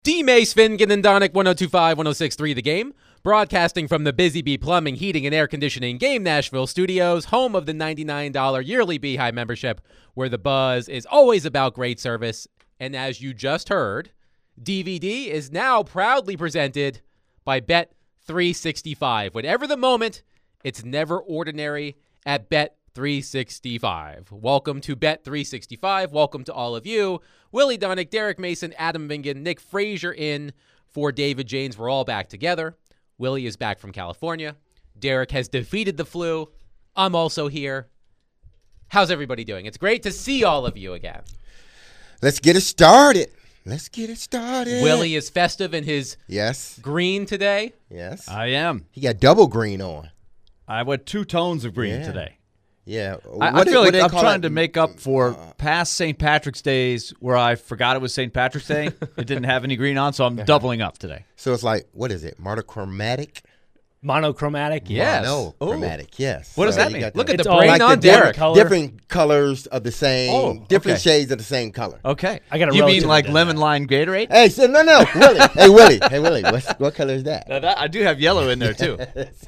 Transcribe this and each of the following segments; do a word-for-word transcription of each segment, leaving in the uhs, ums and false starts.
D. Mace, Finnegan, and Donick, one oh two point five, one oh six point three The Game. Broadcasting from the Busy Bee Plumbing, Heating, and Air Conditioning Game Nashville studios, home of the ninety-nine dollars yearly Beehive membership, where the buzz is always about great service. And as you just heard, D V D is now proudly presented by Bet three sixty-five. Whatever the moment, it's never ordinary at Bet three sixty-five. Welcome to Bet three sixty-five. Welcome to all of you. Willie Donick, Derek Mason, Adam Vingan, Nick Frazier in for David Janes. We're all back together. Willie is back from California. Derek has defeated the flu. I'm also here. How's everybody doing? It's great to see all of you again. Let's get it started. Let's get it started. Willie is festive in his yes green today. Yes. I am. He got double green on. I went two tones of green Yeah. today. Yeah. I, What I do- feel what like do they I'm call trying it? to make up for Uh, past Saint Patrick's Days where I forgot it was Saint Patrick's Day. It didn't have any green on, so I'm doubling up today. So it's like, what is it? Monochromatic? Monochromatic? Yes. Monochromatic, yes. What does So that you mean? got Look at It's the all brain like on the different Derek. color. different colors of the same, Oh, different okay. shades of the same color. Okay. I got a You mean relative like that did lemon that. lime Gatorade? Hey, so no, no, Willie. Hey, Willie. Hey, Willie. What's, what color is that? Now that, I do have yellow in there, too.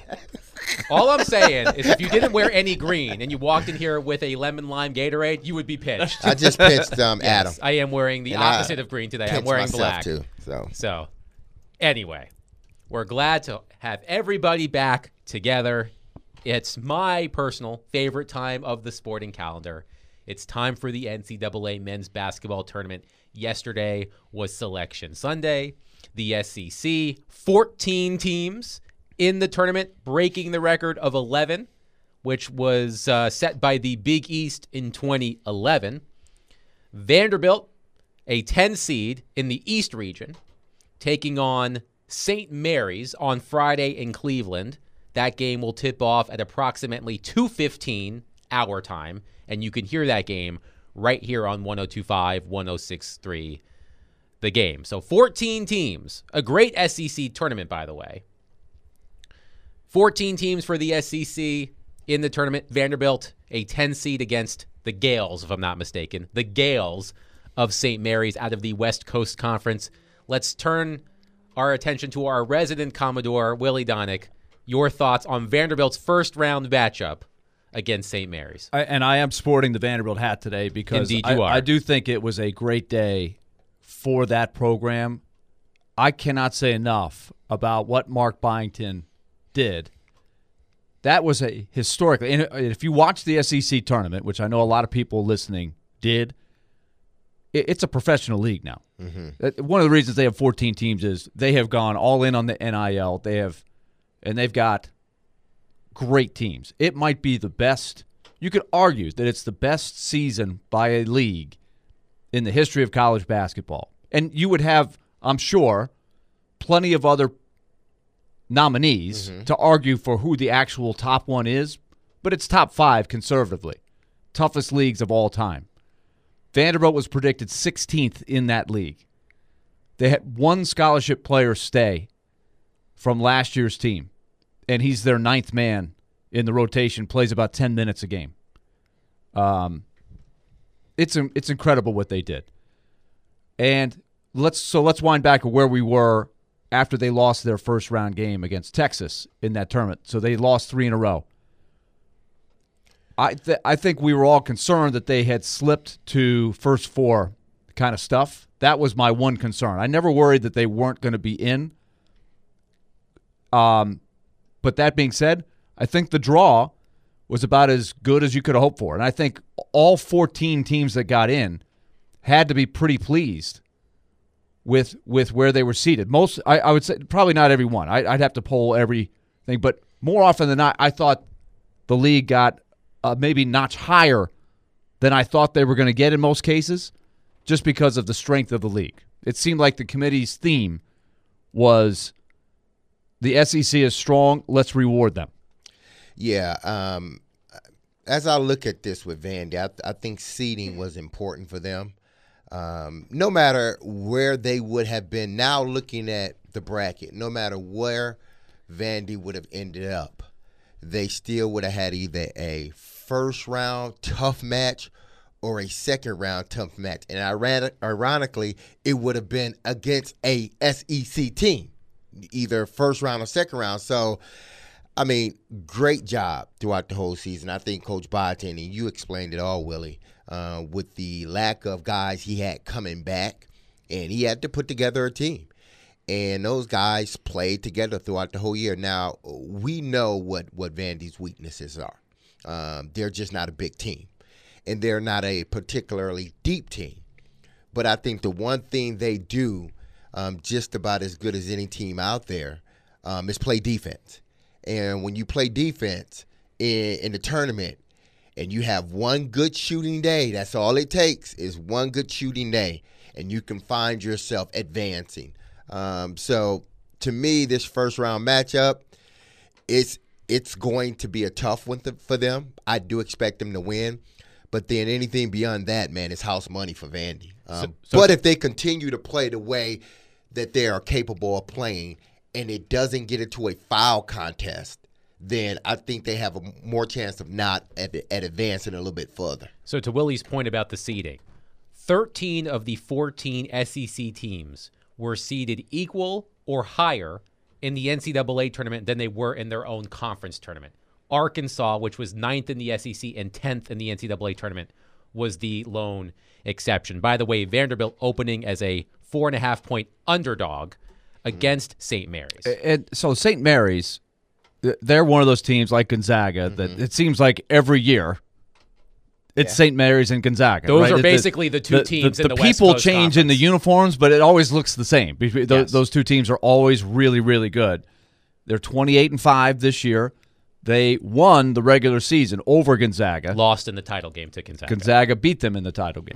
All I'm saying is if you didn't wear any green and you walked in here with a lemon lime Gatorade, you would be pinched. I just pitched um, Adam. Yes, I am wearing the And I opposite of green today. I'm Pinched wearing myself black. too. So So, anyway, we're glad to have everybody back together. It's my personal favorite time of the sporting calendar. It's time for the N C double A men's basketball tournament. Yesterday was Selection Sunday. The S E C, fourteen teams in the tournament, breaking the record of eleven, which was uh, set by the Big East in twenty eleven. Vanderbilt, a ten seed in the East region, taking on Saint Mary's on Friday in Cleveland. That game will tip off at approximately two fifteen our time, and you can hear that game right here on one oh two point five, one oh six point three The Game. So fourteen teams, a great S E C tournament, by the way. fourteen teams for the S E C in the tournament. Vanderbilt, a ten seed against the Gales, if I'm not mistaken. The Gales of Saint Mary's out of the West Coast Conference. Let's turn our attention to our resident Commodore, Willie Donick. Your thoughts on Vanderbilt's first round matchup against Saint Mary's. I, and I am sporting the Vanderbilt hat today because Indeed I, you are. I do think it was a great day for that program. I cannot say enough about what Mark Byington did. That was a historically, and if you watch the S E C tournament, which I know a lot of people listening did, it, it's a professional league now. Mm-hmm. One of the reasons they have fourteen teams is they have gone all in on the N I L. They have, and they've got great teams. It might be the best. You could argue that it's the best season by a league in the history of college basketball. And you would have, I'm sure, plenty of other nominees mm-hmm. to argue for who the actual top one is, but it's top five conservatively. Toughest leagues of all time. Vanderbilt was predicted sixteenth in that league. They had one scholarship player stay from last year's team, and he's their ninth man in the rotation, plays about ten minutes a game. Um, it's it's incredible what they did. And let's so let's wind back to where we were after they lost their first round game against Texas in that tournament. So they lost three in a row. I th- I think we were all concerned that they had slipped to first four kind of stuff. That was my one concern. I never worried that they weren't going to be in. Um, but that being said, I think the draw was about as good as you could have hoped for. And I think all fourteen teams that got in had to be pretty pleased with with where they were seated. Most, I, I would say, probably not every one. I, I'd have to poll everything, but more often than not, I thought the league got uh, maybe notch higher than I thought they were going to get in most cases, just because of the strength of the league. It seemed like the committee's theme was the S E C is strong, let's reward them. Yeah, um, as I look at this with Vandy, I, I think seeding was important for them. Um, no matter where they would have been, now looking at the bracket, no matter where Vandy would have ended up, they still would have had either a first round tough match or a second round tough match. And iron- ironically, it would have been against a S E C team, either first round or second round. So, I mean, great job throughout the whole season. I think Coach Byington, and you explained it all, Willie, uh, with the lack of guys he had coming back, and he had to put together a team. And those guys played together throughout the whole year. Now, we know what, what Vandy's weaknesses are. Um, they're just not a big team, and they're not a particularly deep team. But I think the one thing they do um, just about as good as any team out there um, is play defense. And when you play defense in, in the tournament and you have one good shooting day, that's all it takes is one good shooting day, and you can find yourself advancing. Um, so, to me, this first-round matchup, it's it's going to be a tough one to, for them. I do expect them to win. But then anything beyond that, man, is house money for Vandy. Um, so, so, but if they continue to play the way that they are capable of playing and it doesn't get into a foul contest, then I think they have a more chance of not at, at advancing a little bit further. So to Willie's point about the seeding, thirteen of the fourteen S E C teams were seeded equal or higher in the N C double A tournament than they were in their own conference tournament. Arkansas, which was ninth in the S E C and tenth in the N C double A tournament, was the lone exception. By the way, Vanderbilt opening as a four and a half point underdog against Saint Mary's. And so Saint Mary's, they're one of those teams like Gonzaga that mm-hmm. it seems like every year it's yeah. Saint Mary's and Gonzaga. Those right? are the, basically the two the, teams the, in the the West people Coast change Conference. In the uniforms, but it always looks the same. Those, yes. those two teams are always really, really good. They're twenty-eight and five this year. They won the regular season over Gonzaga. Lost in the title game to Gonzaga. Gonzaga beat them in the title game.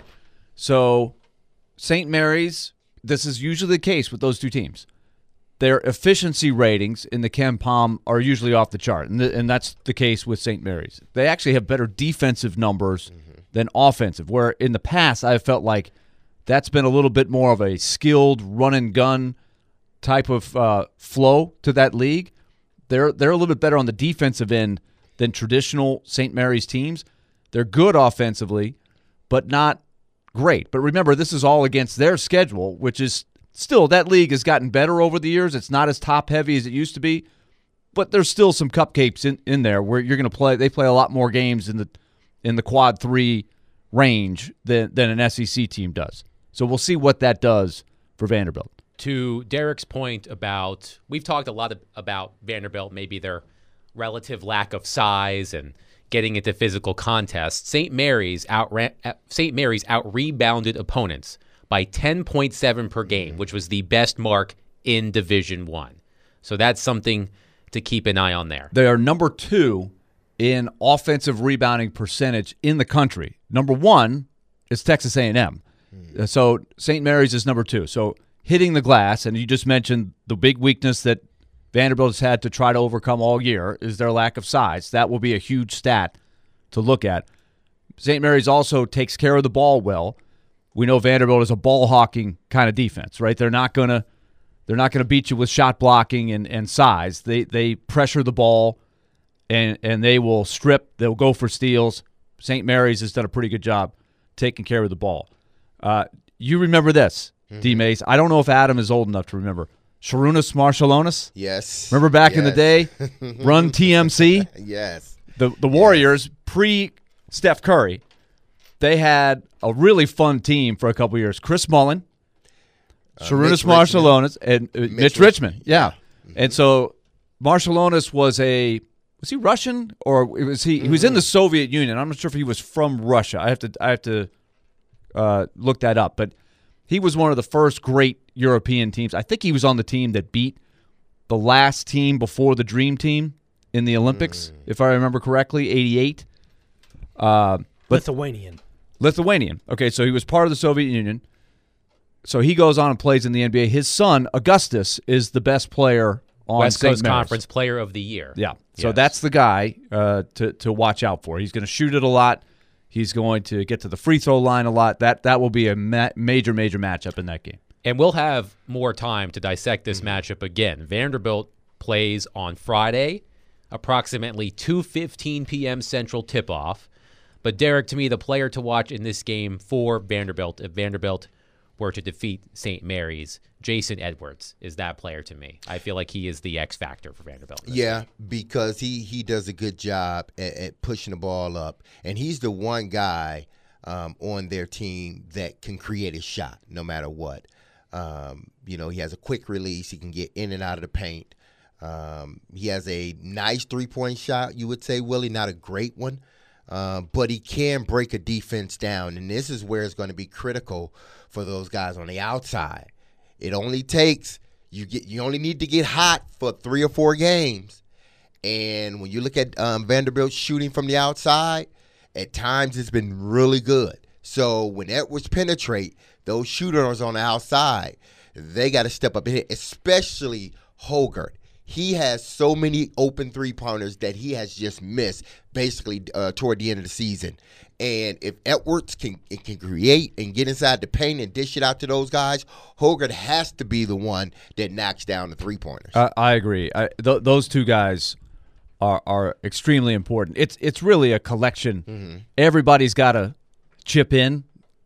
So Saint Mary's, this is usually the case with those two teams. Their efficiency ratings in the KenPom are usually off the chart, and, th- and that's the case with Saint Mary's. They actually have better defensive numbers mm-hmm. than offensive, where in the past I've felt like that's been a little bit more of a skilled run-and-gun type of uh, flow to that league. They're they're a little bit better on the defensive end than traditional Saint Mary's teams. They're good offensively, but not great. But remember, this is all against their schedule, which is still, that league has gotten better over the years. It's not as top-heavy as it used to be, but there's still some cupcakes in, in there where you're going to play. They play a lot more games in the in the quad three range than, than an S E C team does. So we'll see what that does for Vanderbilt. To Derek's point about, we've talked a lot of, about Vanderbilt, maybe their relative lack of size and getting into physical contests. Saint Mary's outran Saint Mary's out-rebounded opponents by ten point seven per game, which was the best mark in Division One. So that's something to keep an eye on there. They are number two in offensive rebounding percentage in the country. Number one is Texas A and M. Mm. So Saint Mary's is number two. So hitting the glass, and you just mentioned the big weakness that Vanderbilt has had to try to overcome all year is their lack of size. That will be a huge stat to look at. Saint Mary's also takes care of the ball well. We know Vanderbilt is a ball hawking kind of defense, right? They're not gonna they're not gonna beat you with shot blocking and, and size. They they pressure the ball and and they will strip. They'll go for steals. Saint Mary's has done a pretty good job taking care of the ball. Uh, you remember this, mm-hmm. D-Mace. I don't know if Adam is old enough to remember. Sharunas Marshallonis? Yes. Remember back yes. in the day? Run T M C? Yes. The the Warriors, yes. pre-Steph Curry, they had a really fun team for a couple years. Chris Mullin, uh, Sharunas Marshallonis, and uh, Mitch, Mitch Richmond. Richmond. Yeah. Mm-hmm. And so Marshallonis was a was he Russian or was he mm-hmm. he was in the Soviet Union. I'm not sure if he was from Russia. I have to I have to uh, look that up, but he was one of the first great European teams. I think he was on the team that beat the last team before the Dream Team in the Olympics, mm. if I remember correctly, eighty-eight. Uh, Lithuanian. Lithuanian. Okay, so he was part of the Soviet Union. So he goes on and plays in the N B A. His son, Augustus, is the best player on West Coast Saint Mary's. Conference Player of the Year. Yeah, so yes. that's the guy uh, to, to watch out for. He's going to shoot it a lot. He's going to get to the free throw line a lot. That that will be a ma- major, major matchup in that game. And we'll have more time to dissect this mm-hmm. matchup again. Vanderbilt plays on Friday, approximately two fifteen p.m. Central tip-off. But Derek, to me, the player to watch in this game for Vanderbilt, if Vanderbilt were to defeat Saint Mary's, Jason Edwards is that player to me. I feel like he is the X factor for Vanderbilt. Yeah, game. because he, he does a good job at, at pushing the ball up. And he's the one guy um, on their team that can create a shot no matter what. Um, you know, he has a quick release. He can get in and out of the paint. Um, he has a nice three-point shot, you would say, Willie. Not a great one, uh, but he can break a defense down. And this is where it's going to be critical for those guys on the outside. It only takes you get you only need to get hot for three or four games, and when you look at um, Vanderbilt shooting from the outside, at times it's been really good. So when Edwards penetrate, those shooters on the outside, they got to step up and hit, especially Hoggard. He has so many open three-pointers that he has just missed basically uh, toward the end of the season. And if Edwards can can create and get inside the paint and dish it out to those guys, Hoggard has to be the one that knocks down the three-pointers. I, I agree. I, th- those two guys are are extremely important. It's it's really a collection. Mm-hmm. Everybody's got to chip in,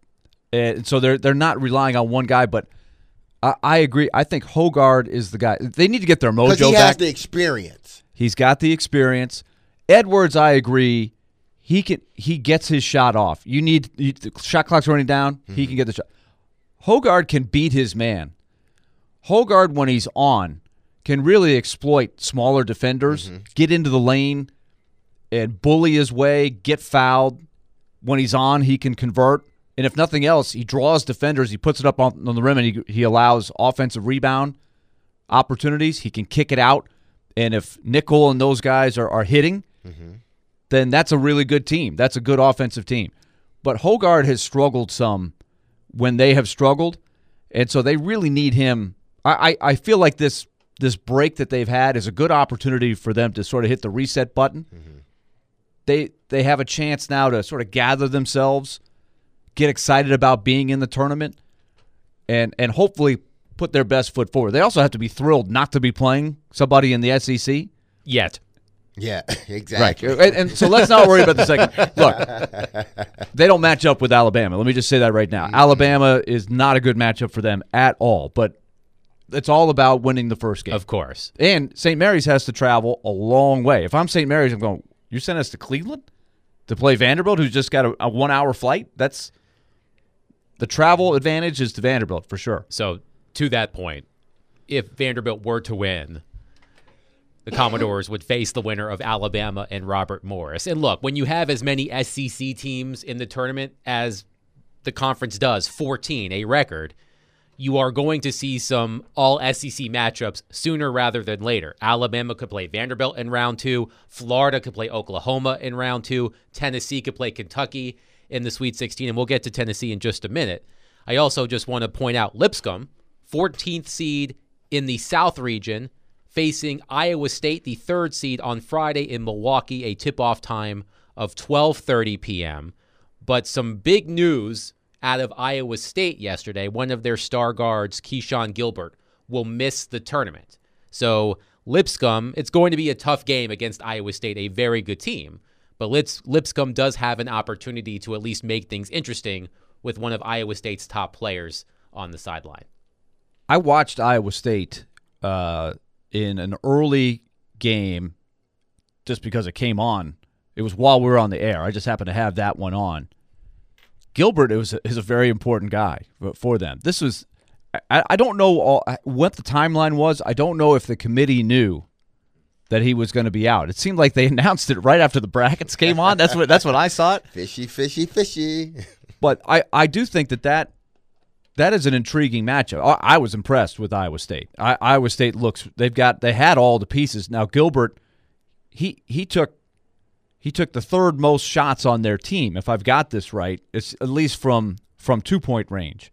and so they're they're not relying on one guy. But I, I agree. I think Hoggard is the guy. They need to get their mojo back. Because he has the experience. He's got the experience. Edwards, I agree. He can. He gets his shot off. You need you, the shot clock's running down. Mm-hmm. He can get the shot. Hoggard can beat his man. Hoggard, when he's on, can really exploit smaller defenders, mm-hmm. get into the lane, and bully his way, get fouled. When he's on, he can convert. And if nothing else, he draws defenders. He puts it up on, on the rim, and he, he allows offensive rebound opportunities. He can kick it out. And if Nickel and those guys are, are hitting, mm-hmm. then that's a really good team. That's a good offensive team. But Hoggard has struggled some when they have struggled, and so they really need him. I, I, I feel like this this break that they've had is a good opportunity for them to sort of hit the reset button. Mm-hmm. They they have a chance now to sort of gather themselves, get excited about being in the tournament, and and hopefully put their best foot forward. They also have to be thrilled not to be playing somebody in the S E C yet. Yeah, exactly. Right. And, and so let's not worry about the second. Look, they don't match up with Alabama. Let me just say that right now. Mm-hmm. Alabama is not a good matchup for them at all, but it's all about winning the first game. Of course. And Saint Mary's has to travel a long way. If I'm Saint Mary's, I'm going, you sent us to Cleveland to play Vanderbilt, who's just got a, a one-hour flight? That's the travel advantage is to Vanderbilt for sure. So to that point, if Vanderbilt were to win, the Commodores would face the winner of Alabama and Robert Morris. And look, when you have as many S E C teams in the tournament as the conference does, fourteen, a record, you are going to see some all S E C matchups sooner rather than later. Alabama could play Vanderbilt in round two. Florida could play Oklahoma in round two. Tennessee could play Kentucky in the Sweet sixteen, and we'll get to Tennessee in just a minute. I also just want to point out Lipscomb, fourteenth seed in the South region, facing Iowa State, the third seed, on Friday in Milwaukee, a tip-off time of twelve thirty p.m. But some big news out of Iowa State yesterday. One of their star guards, Keyshawn Gilbert, will miss the tournament. So Lipscomb, it's going to be a tough game against Iowa State, a very good team. But Lips, Lipscomb does have an opportunity to at least make things interesting with one of Iowa State's top players on the sideline. I watched Iowa State uh, in an early game just because it came on. It was while we were on the air. I just happened to have that one on. Gilbert is a, is a very important guy for them. This was, I, I don't know all, what the timeline was. I don't know if the committee knew that he was going to be out. It seemed like they announced it right after the brackets came on. That's what that's what I saw it. Fishy, fishy, fishy. But I, I do think that, that that is an intriguing matchup. I, I was impressed with Iowa State. I, Iowa State looks they've got they had all the pieces. Now Gilbert, he he took he took the third most shots on their team. If I've got this right, it's at least from from two point range.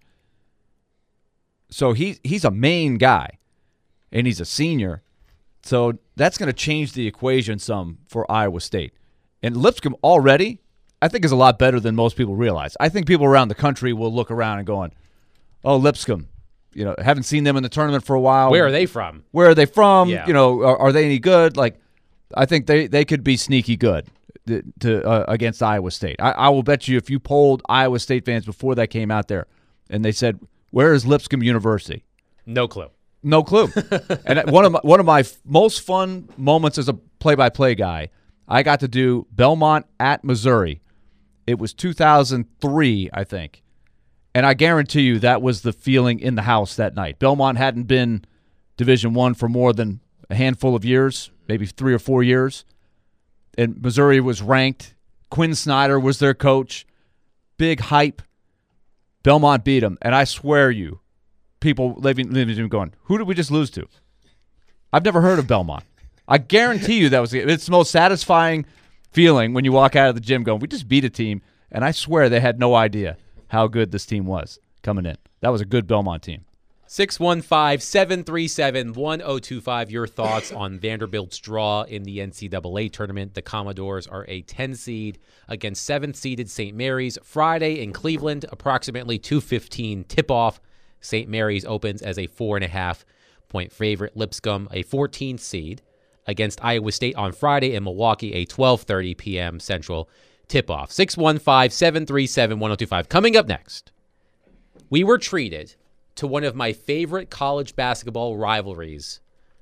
So he he's a main guy, and he's a senior. So that's going to change the equation some for Iowa State. And Lipscomb already, I think, is a lot better than most people realize. I think people around the country will look around and going, oh, Lipscomb, you know, haven't seen them in the tournament for a while. Where are they from? Where are they from? Yeah. You know, are, are they any good? Like, I think they, they could be sneaky good. to, to uh, against Iowa State. I, I will bet you if you polled Iowa State fans before that came out there, and they said, "Where is Lipscomb University?" No clue. No clue. And one of my, one of my f- most fun moments as a play-by-play guy, I got to do Belmont at Missouri. It was two thousand three, I think. And I guarantee you that was the feeling in the house that night. Belmont hadn't been Division One for more than a handful of years, maybe three or four years. And Missouri was ranked. Quinn Snyder was their coach. Big hype. Belmont beat them. And I swear you, people living living going, who did we just lose to? I've never heard of Belmont. I guarantee you that was it's the most satisfying feeling when you walk out of the gym going, we just beat a team, and I swear they had no idea how good this team was coming in. That was a good Belmont team. six one five, seven three seven, one oh two five. Your thoughts on Vanderbilt's draw in the N C double A tournament. The Commodores are a ten seed against seventh-seeded Saint Mary's. Friday in Cleveland, approximately two fifteen tip-off. Saint Mary's opens as a four and a half point favorite. Lipscomb, a fourteenth seed, against Iowa State on Friday in Milwaukee, a twelve thirty p.m. Central tip-off. six one five, seven three seven, one oh two five. Coming up next, we were treated to one of my favorite college basketball rivalries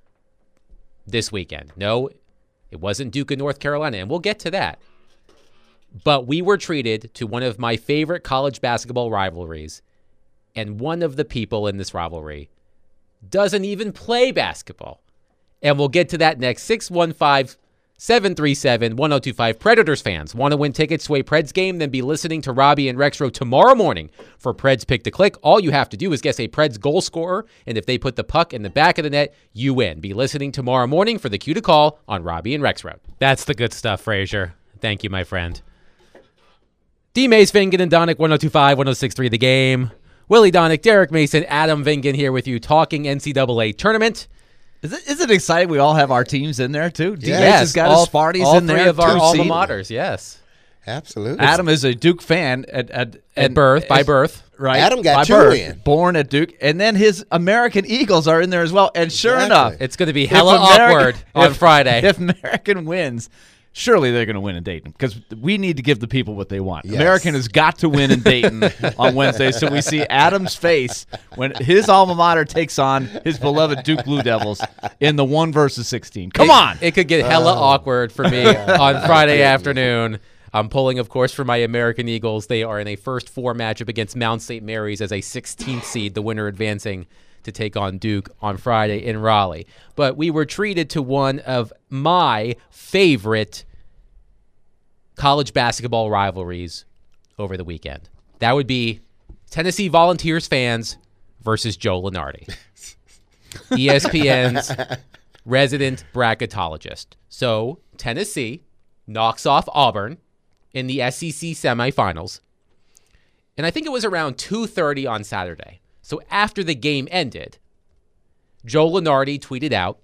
this weekend. No, it wasn't Duke and North Carolina, and we'll get to that. But we were treated to one of my favorite college basketball rivalries, and one of the people in this rivalry doesn't even play basketball. And we'll get to that next. six one five, seven three seven, one oh two five. Predators fans want to win tickets to a Preds game? Then be listening to Robbie and Rexrow tomorrow morning for Preds Pick to Click. All you have to do is guess a Preds goal scorer, and if they put the puck in the back of the net, you win. Be listening tomorrow morning for the cue to call on Robbie and Rexrow. That's the good stuff, Frazier. Thank you, my friend. D. Mays, Vingan, and Donick, one oh two five, one oh six three The Game. Willie Donick, Derek Mason, Adam Vingan here with you talking N C double A tournament. Is it, is it exciting we all have our teams in there, too? Yeah. D. Yes, has got all, his Sparties all in three there. of our two alma seed. maters, yes. Absolutely. Adam is a Duke fan at at, At birth, by birth. Right. Adam got by two birth, in. Born at Duke. And then his American Eagles are in there as well. And sure Exactly. enough, It's going to be hella If America- awkward on if- Friday. If American wins, surely they're going to win in Dayton because we need to give the people what they want. Yes. American has got to win in Dayton on Wednesday, so we see Adam's face when his alma mater takes on his beloved Duke Blue Devils in the one versus sixteen. Come It- on! It could get hella awkward for me on Friday afternoon. I'm pulling, of course, for my American Eagles. They are in a first four matchup against Mount Saint Mary's as a sixteenth seed, the winner advancing to take on Duke on Friday in Raleigh. But we were treated to one of my favorite college basketball rivalries over the weekend. That would be Tennessee Volunteers fans versus Joe Lunardi, E S P N's resident bracketologist. So Tennessee knocks off Auburn in the S E C semifinals. And I think it was around two thirty on Saturday. So after the game ended, Joe Lunardi tweeted out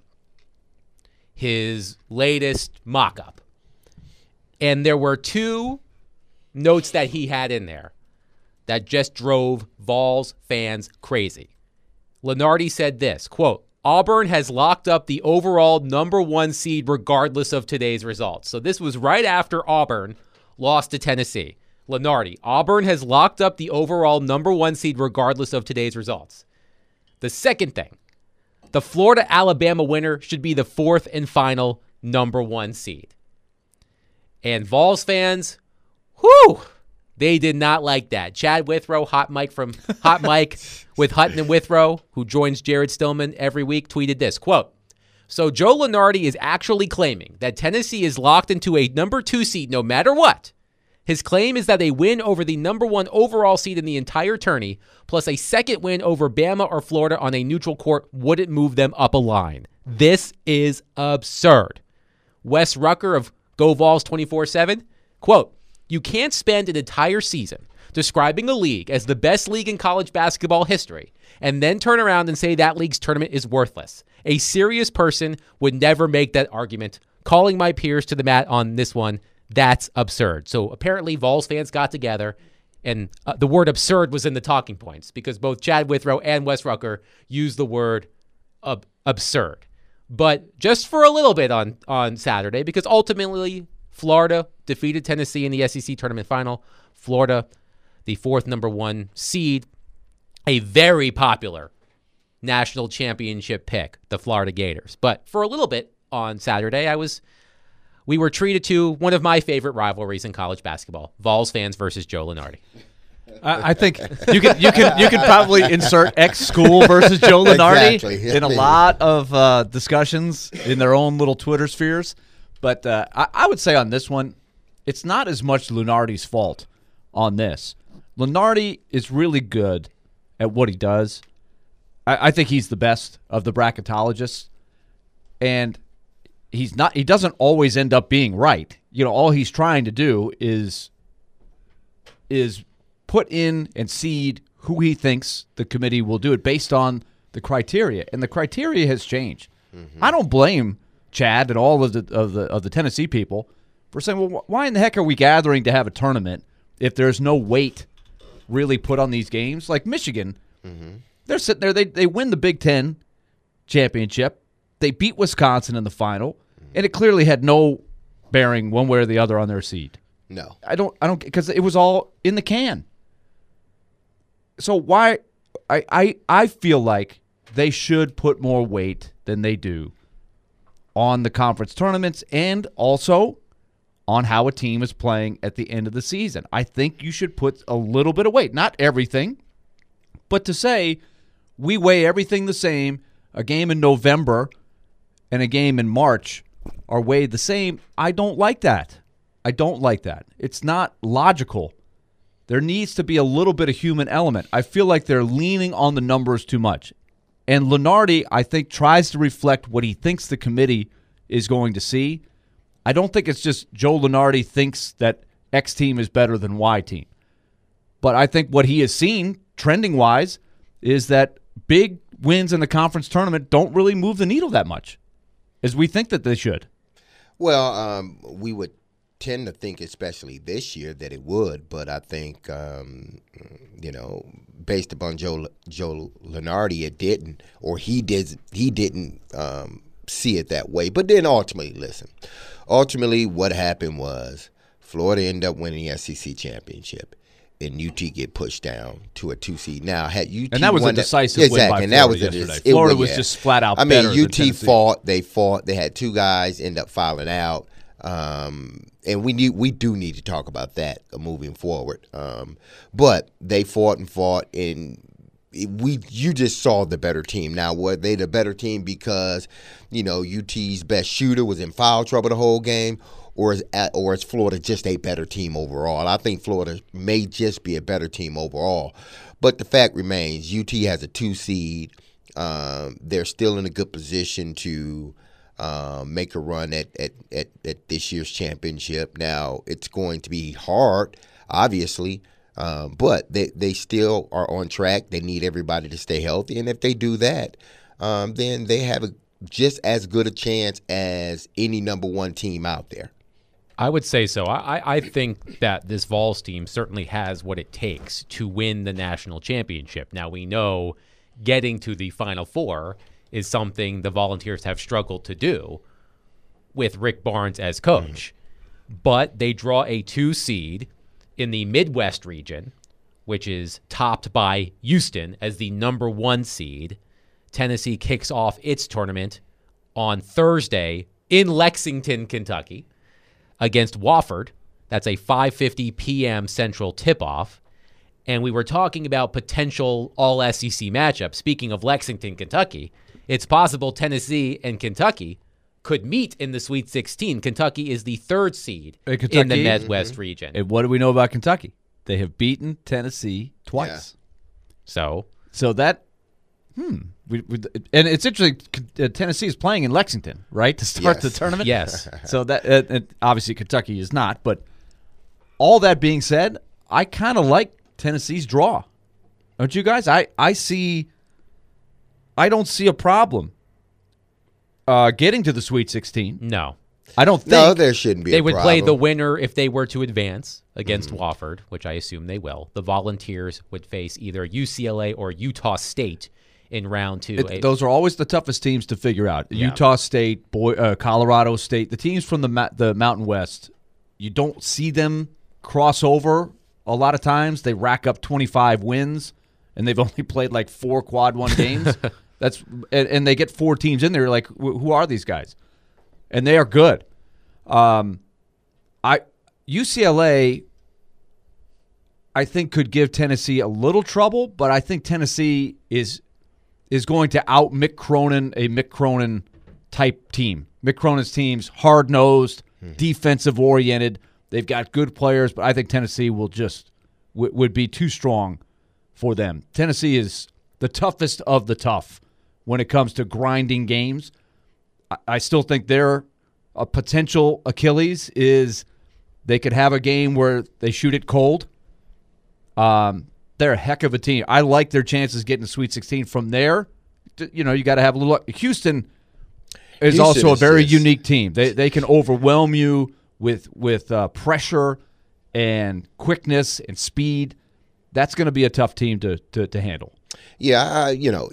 his latest mock-up. And there were two notes that he had in there that just drove Vols fans crazy. Lunardi said this, quote, Auburn has locked up the overall number one seed regardless of today's results. So this was right after Auburn lost to Tennessee. Lunardi, Auburn has locked up the overall number one seed regardless of today's results. The second thing, the Florida-Alabama winner should be the fourth and final number one seed. And Vols fans, whew, they did not like that. Chad Withrow, Hot Mike from Hot Mike with Hutton and Withrow, who joins Jared Stillman every week, tweeted this, quote, so Joe Lunardi is actually claiming that Tennessee is locked into a number two seed no matter what. His claim is that a win over the number one overall seed in the entire tourney, plus a second win over Bama or Florida on a neutral court, wouldn't move them up a line. This is absurd. Wes Rucker of Go Vols twenty-four seven, quote, you can't spend an entire season describing a league as the best league in college basketball history and then turn around and say that league's tournament is worthless. A serious person would never make that argument. Calling my peers to the mat on this one, that's absurd. So apparently Vols fans got together, and uh, the word absurd was in the talking points because both Chad Withrow and Wes Rucker used the word ab- absurd. But just for a little bit on, on Saturday, because ultimately Florida defeated Tennessee in the S E C tournament final. Florida, the fourth number one seed, a very popular national championship pick, the Florida Gators. But for a little bit on Saturday, I was we were treated to one of my favorite rivalries in college basketball: Vols fans versus Joe Lunardi. I, I think you can you can you can probably insert X school versus Joe Lunardi Exactly. in a lot of uh, discussions in their own little Twitter spheres. But uh, I, I would say on this one, it's not as much Lunardi's fault on this. Lunardi is really good at what he does. I, I think he's the best of the bracketologists, and he's not. He doesn't always end up being right. You know, all he's trying to do is is put in and seed who he thinks the committee will do it based on the criteria, and the criteria has changed. Mm-hmm. I don't blame Chad and all of the of the of the Tennessee people for saying, well, why in the heck are we gathering to have a tournament if there's no weight really put on these games? Like Michigan, mm-hmm. they're sitting there, they they win the Big Ten championship, they beat Wisconsin in the final, mm-hmm. and it clearly had no bearing one way or the other on their seed. No, I don't, I don't, because it was all in the can. So why, I, I, I feel like they should put more weight than they do on the conference tournaments and also on how a team is playing at the end of the season. I think you should put a little bit of weight, not everything, but to say we weigh everything the same, a game in November and a game in March are weighed the same. I don't like that. I don't like that. It's not logical. There needs to be a little bit of human element. I feel like they're leaning on the numbers too much. And Lunardi, I think, tries to reflect what he thinks the committee is going to see. I don't think it's just Joe Lunardi thinks that X team is better than Y team. But I think what he has seen, trending-wise, is that big wins in the conference tournament don't really move the needle that much, as we think that they should. Well, um, we would tend to think, especially this year, that it would, but I think, um, you know, based upon Joe Joe Lunardi, it didn't, or he did he didn't um, see it that way. But then ultimately, listen, ultimately what happened was Florida ended up winning the S E C championship, and U T get pushed down to a two seed. Now, had U T and that was won a decisive that, win exactly, by and that Florida was yesterday. A, Florida it, was yeah. just flat out I better mean, U than T Tennessee. fought. They fought. They had two guys end up filing out. Um, and we need, we do need to talk about that uh, moving forward. Um, but they fought and fought, and it, we you just saw the better team. Now, were they the better team because, you know, U T's best shooter was in foul trouble the whole game, or is or is Florida just a better team overall? I think Florida may just be a better team overall. But the fact remains, U T has a two seed. Um, they're still in a good position to Um, make a run at, at, at, at this year's championship. Now, it's going to be hard, obviously, um, but they, they still are on track. They need everybody to stay healthy, and if they do that, um, then they have a, just as good a chance as any number one team out there. I would say so. I, I think that this Vols team certainly has what it takes to win the national championship. Now, we know getting to the Final Four is something the Volunteers have struggled to do with Rick Barnes as coach. Mm-hmm. But they draw a two seed in the Midwest region, which is topped by Houston as the number one seed. Tennessee kicks off its tournament on Thursday in Lexington, Kentucky, against Wofford. That's a five fifty p.m. Central tip-off. And we were talking about potential all-S E C matchups. Speaking of Lexington, Kentucky, it's possible Tennessee and Kentucky could meet in the Sweet sixteen. Kentucky is the third seed hey, Kentucky, in the Midwest mm-hmm. region. And what do we know about Kentucky? They have beaten Tennessee twice. Yeah. So, so that, hmm. We, we, and it's interesting, uh, Tennessee is playing in Lexington, right, to start yes. the tournament? Yes. So that uh, obviously Kentucky is not. But all that being said, I kind of like Tennessee's draw. Don't you guys? I, I see... I don't see a problem uh, getting to the Sweet sixteen. No. I don't think. No, there shouldn't be They a would problem. play the winner if they were to advance against mm-hmm. Wofford, which I assume they will. The Volunteers would face either U C L A or Utah State in round two. It, those are always the toughest teams to figure out. Yeah. Utah State, boy, uh, Colorado State, the teams from the ma- the Mountain West you don't see them cross over a lot of times. They rack up twenty-five wins, and they've only played like four quad one games. That's and, and they get four teams in there. Like, who are these guys? And they are good. Um, I U C L A, I think, could give Tennessee a little trouble, but I think Tennessee is is going to out Mick Cronin, a Mick Cronin type team. Mick Cronin's team's hard nosed, hmm. defensive oriented. They've got good players, but I think Tennessee will just w- would be too strong for them. Tennessee is the toughest of the tough when it comes to grinding games. I, I still think their a potential Achilles is they could have a game where they shoot it cold. Um, they're a heck of a team. I like their chances getting to Sweet sixteen. From there, you know, you got to have a little. Houston is Houston also is a very just... unique team. They they can overwhelm you with with uh, pressure and quickness and speed. That's going to be a tough team to to, to handle. Yeah, I, you know,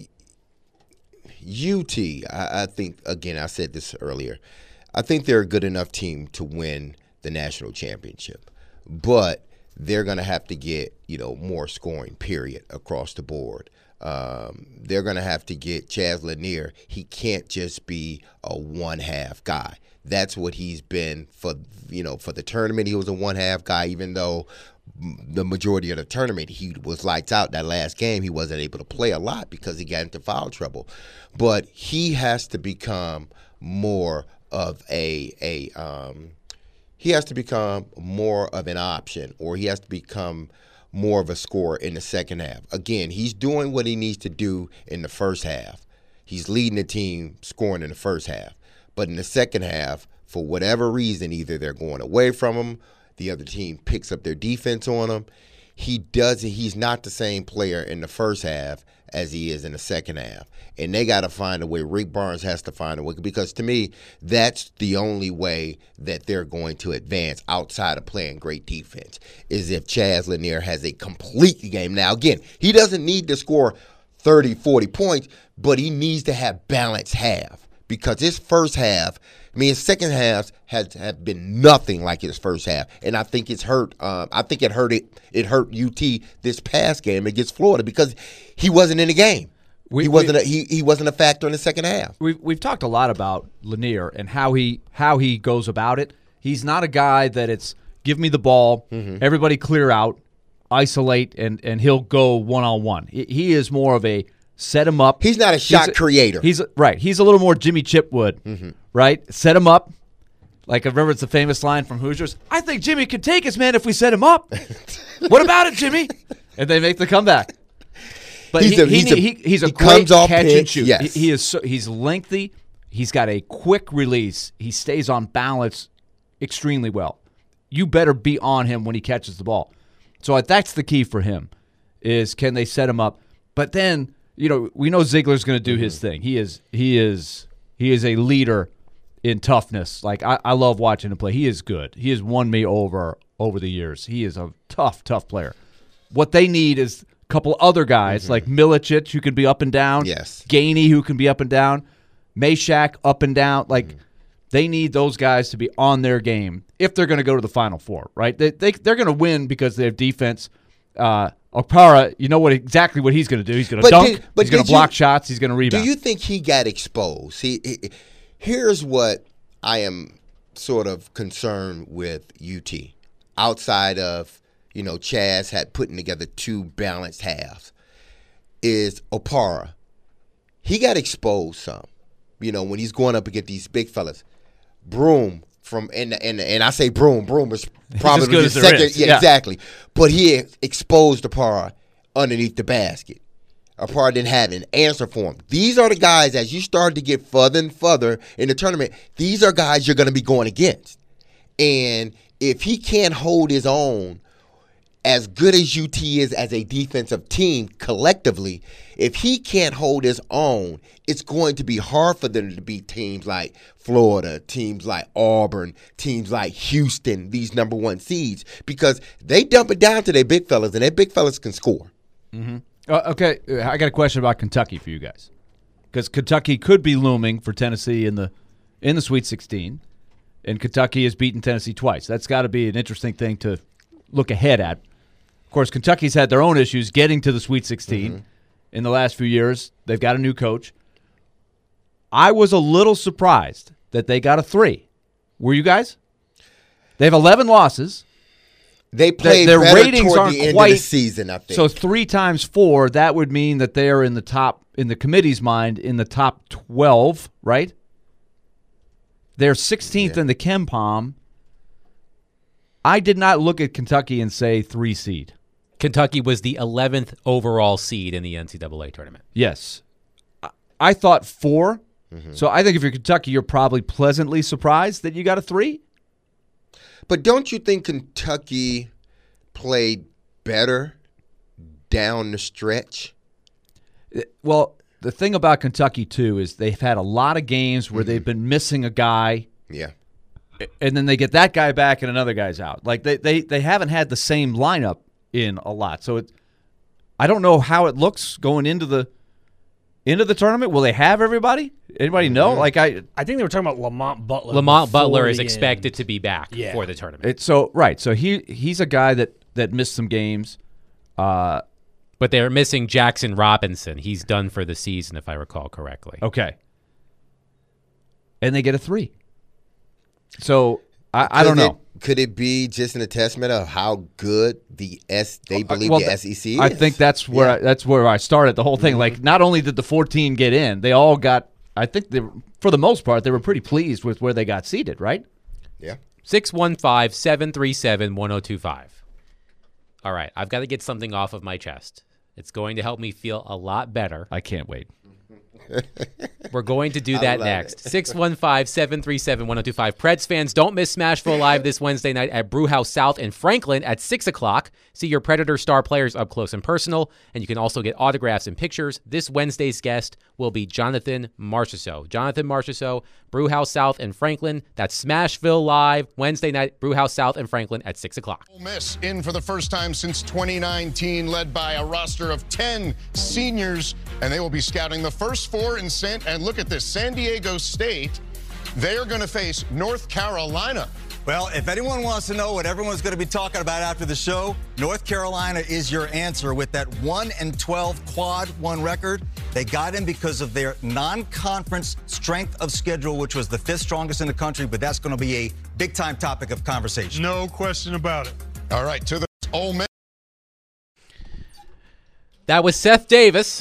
U T. I, I think again. I said this earlier. I think they're a good enough team to win the national championship, but they're going to have to get, you know, more scoring, period, across the board. Um, they're going to have to get Chaz Lanier. He can't just be a one-half guy. That's what he's been for, you know, for the tournament. He was a one-half guy, even though the majority of the tournament he was lights out. That last game, he wasn't able to play a lot because he got into foul trouble. But he has to become more of a a um, he has to become more of an option, or he has to become more of a scorer in the second half. Again, he's doing what he needs to do in the first half. He's leading the team scoring in the first half. But in the second half, for whatever reason, either they're going away from him, the other team picks up their defense on him. He doesn't. He's not the same player in the first half as he is in the second half. And they got to find a way. Rick Barnes has to find a way, because to me, that's the only way that they're going to advance outside of playing great defense, is if Chaz Lanier has a complete game. Now, again, he doesn't need to score thirty, forty points, but he needs to have balanced half, because his first half, I mean, his second half has have been nothing like his first half, and I think it's hurt. Um, I think it hurt it. It hurt U T this past game against Florida, because he wasn't in the game. We, he wasn't. We, a, he he wasn't a factor in the second half. We've we've talked a lot about Lanier and how he how he goes about it. He's not a guy that it's give me the ball, mm-hmm. everybody clear out, isolate, and and he'll go one on one. He is more of a set him up. He's not a shot he's a, creator. He's a, right. He's a little more Jimmy Chipwood, mm-hmm. right? Set him up. Like, I remember it's the famous line from Hoosiers. I think Jimmy could take us, man, if we set him up. What about it, Jimmy? And they make the comeback. But he's he, a, he, he's, he, a, he, he's a he great catch pitch, and shoot. Yes. He, he is so, he's lengthy. He's got a quick release. He stays on balance extremely well. You better be on him when he catches the ball. So that's the key for him, is can they set him up? But then, you know, we know Ziegler's going to do mm-hmm. his thing. He is he is he is a leader in toughness. Like, I, I love watching him play. He is good. He has won me over over the years. He is a tough, tough player. What they need is a couple other guys mm-hmm. like Milicic, who can be up and down. Yes. Gainey, who can be up and down. Meshack, up and down. Like, mm-hmm. they need those guys to be on their game if they're going to go to the Final Four, right? They, they, they're going to win because they have defense. Uh, Okpara, you know what exactly what he's going to do. He's going to dunk. Did, he's going to block you, shots. He's going to rebound. Do you think he got exposed? He, he, here's what I am sort of concerned with U T. Outside of, you know, Chaz had putting together two balanced halves, is Okpara. He got exposed some. You know, when he's going up against these big fellas. Broome from and and and I say Broome. Broome is probably the second. Yeah, yeah, exactly. But he exposed Okpara underneath the basket. Okpara didn't have an answer for him. These are the guys, as you start to get further and further in the tournament, these are guys you're going to be going against. And if he can't hold his own, as good as U T is as a defensive team collectively, if he can't hold his own, it's going to be hard for them to beat teams like Florida, teams like Auburn, teams like Houston, these number one seeds, because they dump it down to their big fellas, and their big fellas can score. Mm-hmm. Uh, okay, I got a question about Kentucky for you guys, because Kentucky could be looming for Tennessee in the in the Sweet sixteen. and Kentucky has beaten Tennessee twice. That's got to be an interesting thing to look ahead at. Of course, Kentucky's had their own issues getting to the Sweet sixteen mm-hmm. in the last few years. They've got a new coach. I was a little surprised that they got a three. Were you guys? They have eleven losses. They played their better ratings toward aren't the end quite, of the season, I think. So three times four, that would mean that they are in the top, in the committee's mind, in the top twelve, right? They're sixteenth yeah. in the KenPom. I did not look at Kentucky and say three seed. Kentucky was the eleventh overall seed in the N C double A tournament. Yes. I thought four. Mm-hmm. So I think if you're Kentucky, you're probably pleasantly surprised that you got a three. But don't you think Kentucky played better down the stretch? Well, the thing about Kentucky, too, is they've had a lot of games where mm-hmm. they've been missing a guy. Yeah. And then they get that guy back and another guy's out. Like, they, they, they haven't had the same lineup in a lot. So it, I don't know how it looks going into the into the tournament. Will they have everybody? Anybody know? Mm-hmm. Like I, I think they were talking about Lamont Butler. Lamont Butler is expected to be back yeah. for the tournament. It, so right, so he he's a guy that, that missed some games, uh, but they're missing Jackson Robinson. He's done for the season, if I recall correctly. Okay, and they get a three. So I, I don't know. It, could it be just an attestament of how good the S they believe well, the S E C is? I think that's where yeah. I, that's where I started the whole thing. Mm-hmm. Like, not only did the fourteen get in, they all got. I think they, for the most part, they were pretty pleased with where they got seated. Right? Yeah. six one five, seven three seven, one oh two five. All right, I've got to get something off of my chest. It's going to help me feel a lot better. I can't wait. We're going to do that next. six one five, seven three seven, one oh two five. Preds fans, don't miss Smashville Live this Wednesday night at Brewhouse South in Franklin at six o'clock. See your Predator star players up close and personal, and you can also get autographs and pictures. This Wednesday's guest will be Jonathan Marchessault. Jonathan Marchessault, Brewhouse South in Franklin. That's Smashville Live, Wednesday night, Brewhouse South in Franklin at six o'clock. Ole Miss in for the first time since twenty nineteen, led by a roster of ten seniors, and they will be scouting the first four in San, and look at this, San Diego State. They are going to face North Carolina. Well, if anyone wants to know what everyone's going to be talking about after the show, North Carolina is your answer with that one and twelve quad one record. They got in because of their non-conference strength of schedule, which was the fifth strongest in the country, but that's going to be a big-time topic of conversation. No question about it. All right, to the Ole Miss. That was Seth Davis.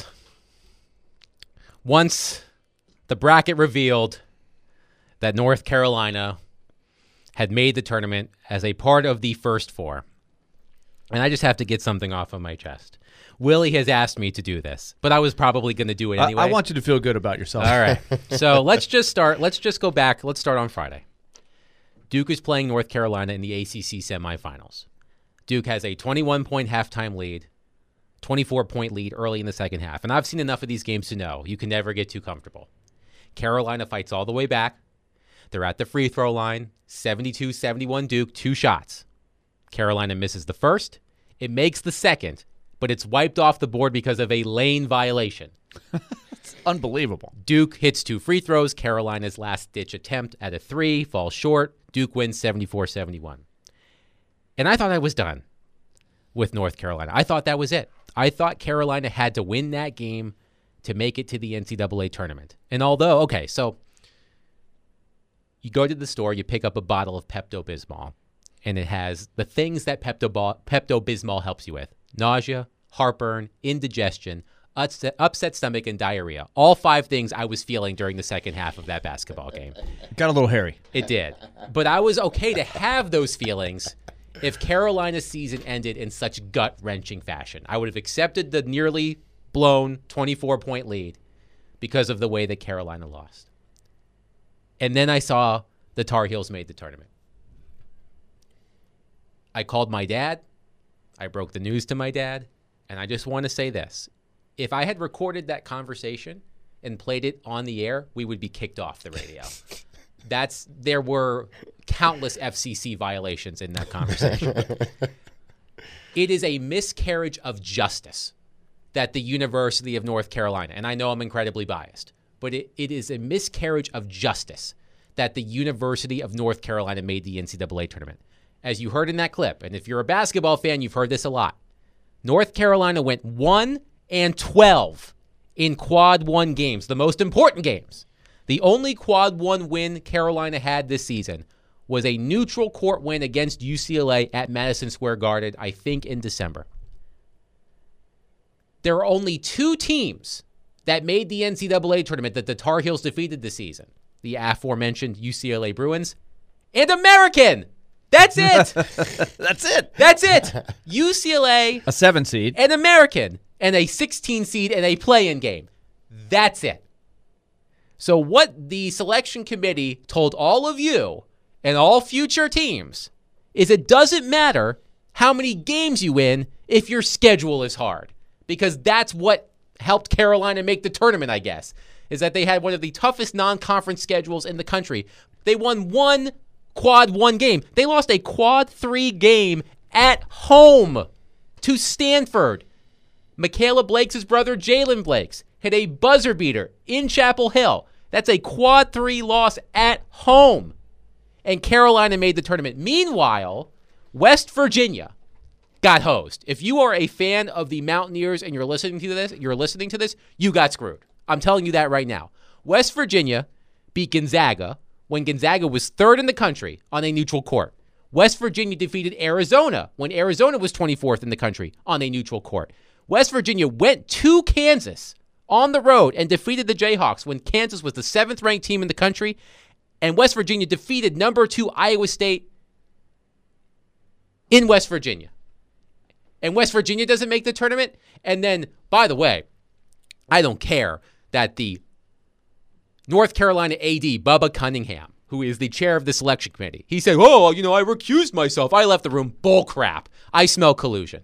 Once the bracket revealed that North Carolina had made the tournament as a part of the first four. And I just have to get something off of my chest. Willie has asked me to do this, but I was probably going to do it anyway. I, I want you to feel good about yourself. All right. So let's just start. Let's just go back. Let's start on Friday. Duke is playing North Carolina in the A C C semifinals. Duke has a twenty-one point halftime lead, twenty-four point lead early in the second half. And I've seen enough of these games to know you can never get too comfortable. Carolina fights all the way back. They're at the free throw line, seventy-two seventy-one Duke, two shots. Carolina misses the first. It makes the second, but it's wiped off the board because of a lane violation. It's unbelievable. Duke hits two free throws. Carolina's last-ditch attempt at a three falls short. Duke wins seventy-four seventy-one. And I thought I was done with North Carolina. I thought that was it. I thought Carolina had to win that game to make it to the N C double A tournament. And although, okay, so you go to the store, you pick up a bottle of Pepto-Bismol, and it has the things that Pepto- Pepto-Bismol helps you with: nausea, heartburn, indigestion, upset, upset stomach, and diarrhea. All five things I was feeling during the second half of that basketball game. Got a little hairy. It did. But I was okay to have those feelings if Carolina's season ended in such gut-wrenching fashion. I would have accepted the nearly blown twenty-four point lead because of the way that Carolina lost. And then I saw the Tar Heels made the tournament. I called my dad. I broke the news to my dad. And I just want to say this. If I had recorded that conversation and played it on the air, we would be kicked off the radio. That's there were countless F C C violations in that conversation. It is a miscarriage of justice that the University of North Carolina, and I know I'm incredibly biased, but it, it is a miscarriage of justice that the University of North Carolina made the N C double A tournament. As you heard in that clip, and if you're a basketball fan, you've heard this a lot. North Carolina went one and twelve in quad one games, the most important games. The only quad one win Carolina had this season was a neutral court win against U C L A at Madison Square Garden, I think in December. There are only two teams that made the N C double A tournament that the Tar Heels defeated this season. The aforementioned U C L A Bruins and American. That's it. That's it. That's it. U C L A, A seven seed. an American, and a sixteen seed in a play-in game. That's it. So what the selection committee told all of you and all future teams is it doesn't matter how many games you win if your schedule is hard. Because that's what helped Carolina make the tournament, I guess, is that they had one of the toughest non-conference schedules in the country. They won one quad one game. They lost a quad three game at home to Stanford. Michaela Blakes' brother, Jalen Blakes, hit a buzzer beater in Chapel Hill. That's a quad three loss at home. And Carolina made the tournament. Meanwhile, West Virginia got hosed. If you are a fan of the Mountaineers and you're listening to this, you're listening to this, you got screwed. I'm telling you that right now. West Virginia beat Gonzaga when Gonzaga was third in the country on a neutral court. West Virginia defeated Arizona when Arizona was twenty-fourth in the country on a neutral court. West Virginia went to Kansas on the road and defeated the Jayhawks when Kansas was the seventh-ranked team in the country, and West Virginia defeated number two Iowa State in West Virginia. And West Virginia doesn't make the tournament. And then, by the way, I don't care that the North Carolina A D, Bubba Cunningham, who is the chair of the selection committee, he said, oh, you know, I recused myself. I left the room. Bull crap. I smell collusion.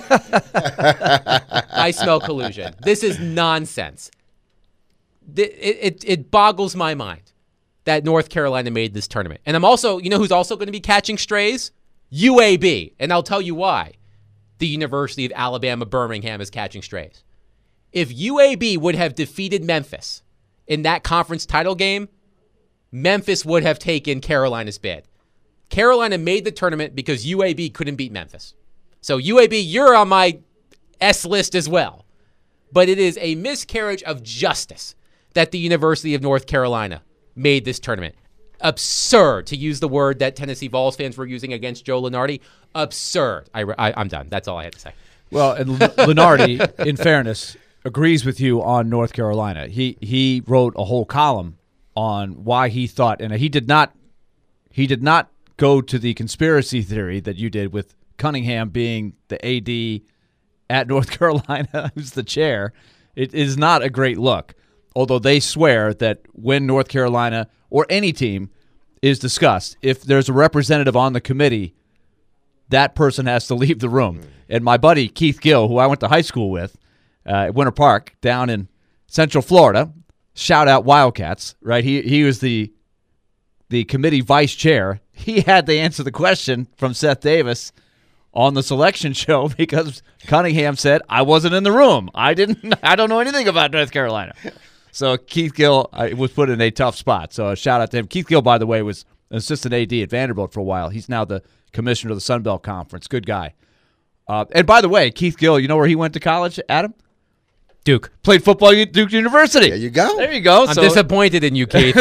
I smell collusion. This is nonsense. It, it, it boggles my mind that North Carolina made this tournament. And I'm also, you know who's also going to be catching strays? U A B. And I'll tell you why. The University of Alabama, Birmingham is catching strays. If U A B would have defeated Memphis in that conference title game, Memphis would have taken Carolina's bid. Carolina made the tournament because U A B couldn't beat Memphis. So U A B, you're on my S list as well. But it is a miscarriage of justice that the University of North Carolina made this tournament. Absurd, to use the word that Tennessee Vols fans were using against Joe Lunardi. Absurd. I, I, I'm done. That's all I had to say. Well, and Lunardi, in fairness, agrees with you on North Carolina. He he wrote a whole column on why he thought, and he did not he did not go to the conspiracy theory that you did with Cunningham being the A D at North Carolina, who's the chair. It is not a great look, although they swear that when North Carolina or any team is discussed, if there's a representative on the committee, that person has to leave the room. And my buddy Keith Gill, who I went to high school with uh, at Winter Park down in Central Florida, shout out Wildcats, right? He he was the the committee vice chair. He had to answer the question from Seth Davis on the selection show because Cunningham said, I wasn't in the room. I didn't. I don't know anything about North Carolina. So Keith Gill uh, was put in a tough spot. So a shout out to him. Keith Gill, by the way, was an assistant A D at Vanderbilt for a while. He's now the commissioner of the Sun Belt Conference. Good guy. Uh, and by the way, Keith Gill, you know where he went to college, Adam? Duke. Played football at Duke University. There you go. There you go. I'm So disappointed in you, Keith.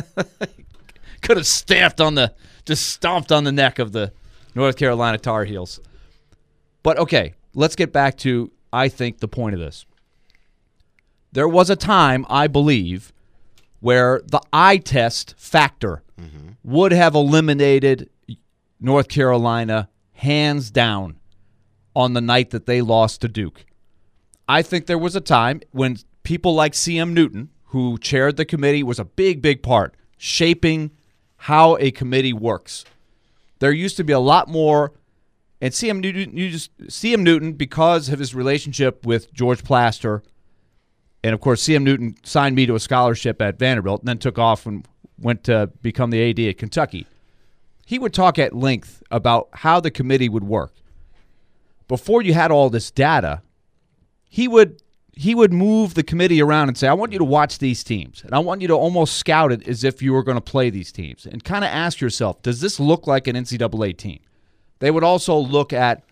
could have stamped on the, just stomped on the neck of the North Carolina Tar Heels. But okay, let's get back to, I think, the point of this. There was a time, I believe, where the eye test factor mm-hmm. would have eliminated North Carolina hands down on the night that they lost to Duke. I think there was a time when people like C M Newton, who chaired the committee, was a big, big part shaping how a committee works. There used to be a lot more, and C M Newton, you just, C M Newton, because of his relationship with George Plaster, and, of course, C M Newton signed me to a scholarship at Vanderbilt and then took off and went to become the A D at Kentucky. He would talk at length about how the committee would work. Before you had all this data, he would he would move the committee around and say, I want you to watch these teams, and I want you to almost scout it as if you were going to play these teams, and kind of ask yourself, does this look like an N C double A team? They would also look at,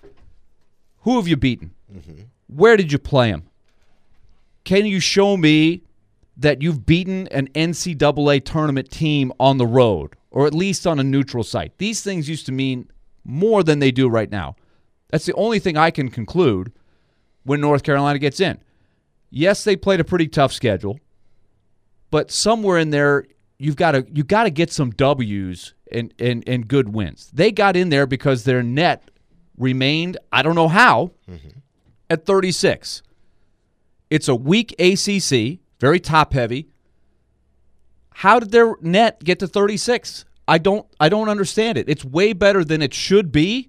who have you beaten? Mm-hmm. Where did you play them? Can you show me that you've beaten an N C double A tournament team on the road, or at least on a neutral site? These things used to mean more than they do right now. That's the only thing I can conclude when North Carolina gets in. Yes, they played a pretty tough schedule, but somewhere in there, you've got to you got to get some W's and, and, and good wins. They got in there because their net remained, I don't know how, mm-hmm. at thirty-six. It's a weak A C C, very top-heavy. How did their net get to thirty-six? I don't I don't understand it. It's way better than it should be.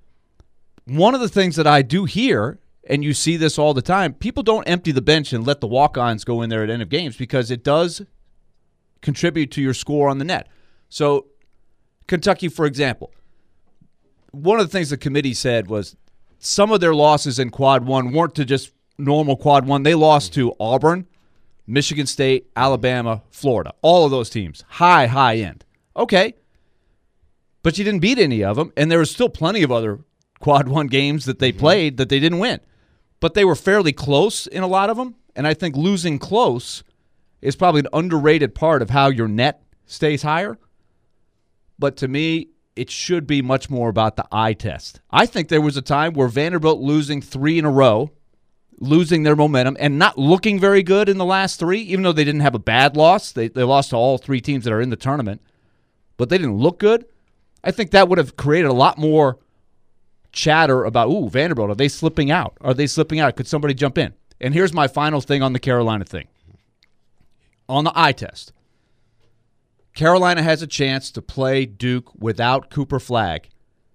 One of the things that I do hear, and you see this all the time, people don't empty the bench and let the walk-ons go in there at end of games because it does contribute to your score on the net. So, Kentucky, for example, one of the things the committee said was some of their losses in quad one weren't to just normal quad one. They lost to Auburn, Michigan State, Alabama, Florida. All of those teams, high, high end. Okay. But you didn't beat any of them, and there was still plenty of other quad one games that they mm-hmm. played that they didn't win. But they were fairly close in a lot of them, and I think losing close is probably an underrated part of how your net stays higher. But to me, it should be much more about the eye test. I think there was a time where Vanderbilt losing three in a row, losing their momentum, and not looking very good in the last three, even though they didn't have a bad loss. They, they lost to all three teams that are in the tournament, but they didn't look good. I think that would have created a lot more chatter about, ooh, Vanderbilt, are they slipping out? Are they slipping out? Could somebody jump in? And here's my final thing on the Carolina thing. On the eye test, Carolina has a chance to play Duke without Cooper Flagg,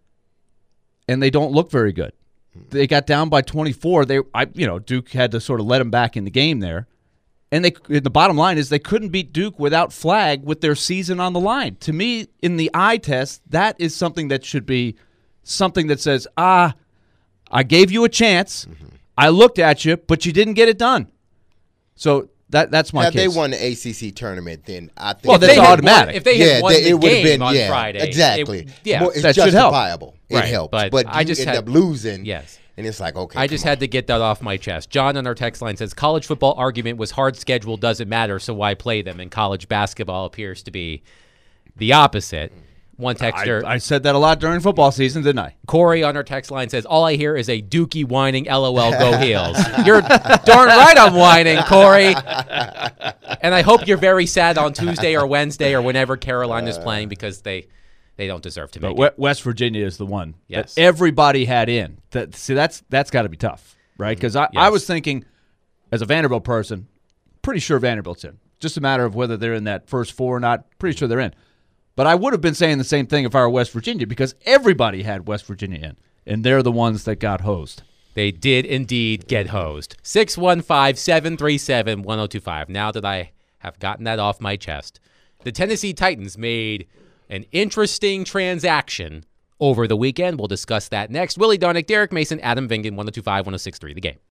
and they don't look very good. They got down by twenty-four. They, I, you know, Duke had to sort of let them back in the game there. And they, the bottom line is they couldn't beat Duke without Flagg with their season on the line. To me, in the eye test, that is something that should be something that says, ah, I gave you a chance. Mm-hmm. I looked at you, but you didn't get it done. So that that's my Had case. they won the A C C tournament, then I think well, that's automatic. Won, if they yeah, had won they, the it would have game been on yeah, Friday, exactly. It, yeah, Well, it's that should help. justifiable. It right, helps, but, but I you just end had, up losing. Yes. And it's like, okay. I just had to get that off my chest. John on our text line says, college football argument was hard schedule doesn't matter, so why play them? And college basketball appears to be the opposite. One texter. I, I said that a lot during football season, didn't I? Corey on our text line says, all I hear is a Dookie whining, LOL, go Heels. You're darn right I'm whining, Corey. And I hope you're very sad on Tuesday or Wednesday or whenever Carolina's playing because they they don't deserve to make but it. West Virginia is the one yes. that everybody had in. That, see, that's that's got to be tough, right? Because I, yes. I was thinking, as a Vanderbilt person, pretty sure Vanderbilt's in. Just a matter of whether they're in that first four or not. Pretty sure they're in. But I would have been saying the same thing if I were West Virginia because everybody had West Virginia in, and they're the ones that got hosed. They did indeed get hosed. six one five, seven three seven, one oh two five. Now that I have gotten that off my chest, the Tennessee Titans made an interesting transaction over the weekend. We'll discuss that next. Willie Darnick, Derek Mason, Adam Vingan, one oh two five, one oh six three, The Game.